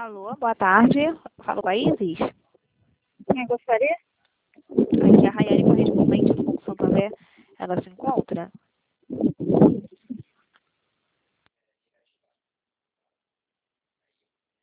Alô, boa tarde. Falo com a Isis. Quem gostaria? Aqui é a Rayane,